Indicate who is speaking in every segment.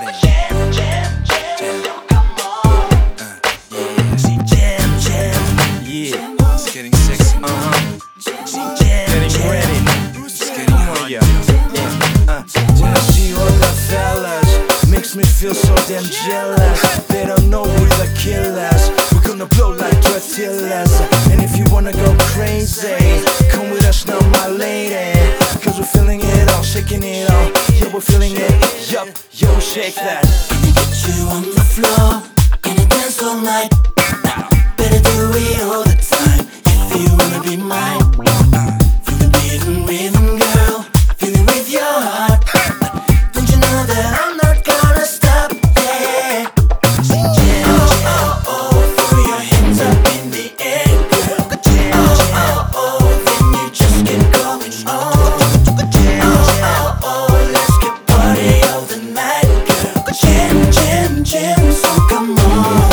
Speaker 1: Jam, jam, jam, so come on.
Speaker 2: Yeah, see, jam, jam. Yeah, it's getting sexy. See, getting ready. It's getting hot. When I see all the fellas, makes me feel so damn jealous. They don't know we're the killers. We're gonna blow like tortillas. And if you wanna go crazy, come with us now, my lady. Cause we're feeling it all, shaking it all. Yeah, we're feeling it. Yup, yo, shake that.
Speaker 3: Gonna get you on the floor, gonna dance all night. Better do it all the time if you wanna be mine. Feel the beating rhythm, girl, feel it with your heart. Don't you know that I'm not gonna stop? Yeah. Sing jam, oh, oh, throw your hands up in the air, girl. Jam, oh, oh, then you just get going on. Jam, oh, oh, let's get party all the night, girl. Jam, jam, jam, so come on.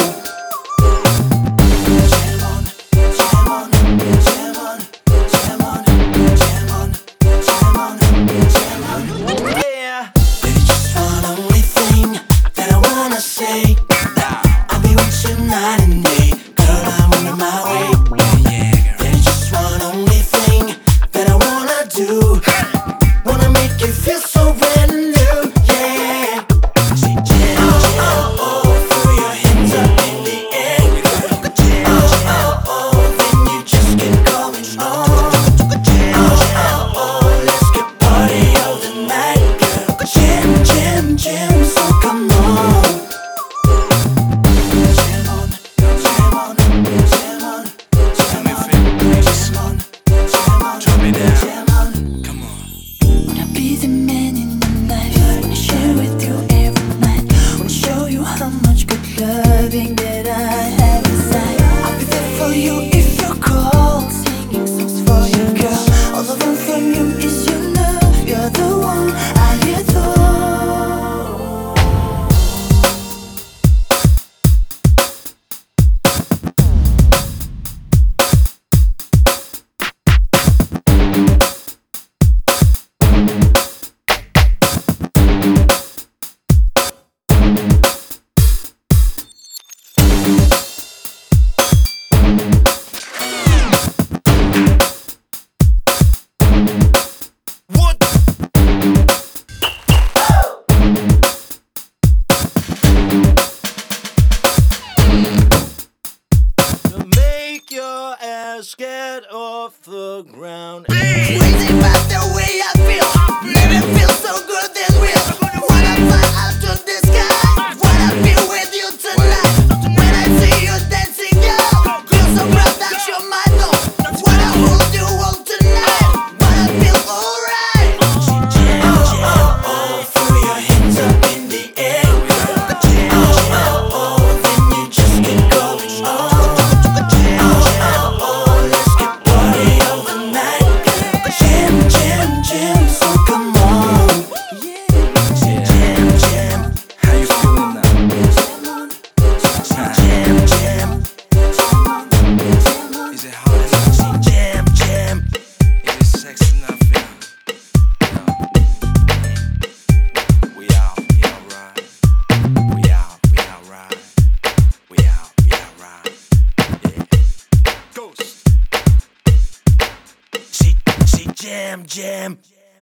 Speaker 3: Jam on, jam on, jam on, jam on, jam on, jam on, jam on.
Speaker 2: Yeah.
Speaker 3: There's just one only thing that I wanna say. I'll be with you night and day, girl, I'm on my way. There's just one only thing that I wanna do. Wanna make you feel so brand new, yeah. See, jam, oh, oh, throw your hands up in the air, girl. Jam, oh, oh, then you just get going on. Jam, oh, oh, let's get party all the night, girl. Jam, jam, jam, so come on. Jam on, jam on, jam on,
Speaker 2: Do me a favor, please.
Speaker 3: jam on, jam on,
Speaker 2: Drop it down.
Speaker 3: jam on.
Speaker 2: Come on.
Speaker 3: Wanna be the man in your life, wanna share with you every night. Wanna show you how much good loving that I have inside. I'll be there for you if you're cold, singing songs for you, girl. All I want from you is your love. You're the one I adore.
Speaker 2: What? To make your ass get off the ground.
Speaker 3: Crazy about the way I feel. Never feel so good and real. Wanna fly out to the sky. Wanna be with you tonight. When I see you dancing, girl, feel so proud that you're my dog. Wanna hold you all tonight. Wanna feel alright. Oh, oh, oh, throw your hands up in the air, girl. Oh, oh, oh, then you just get going on. Oh, oh, let's get party all the night, girl. Jam, jam, jam, so come on. Jam, jam,
Speaker 2: How you feeling now?
Speaker 3: jam on. Jam, jam, jam on, jam on.
Speaker 2: Is it hot enough?
Speaker 3: Jam, jam.
Speaker 2: Is it sexy enough? We out, right? We out, right? We out, right? Yeah. Ghost.
Speaker 3: See, jam, jam.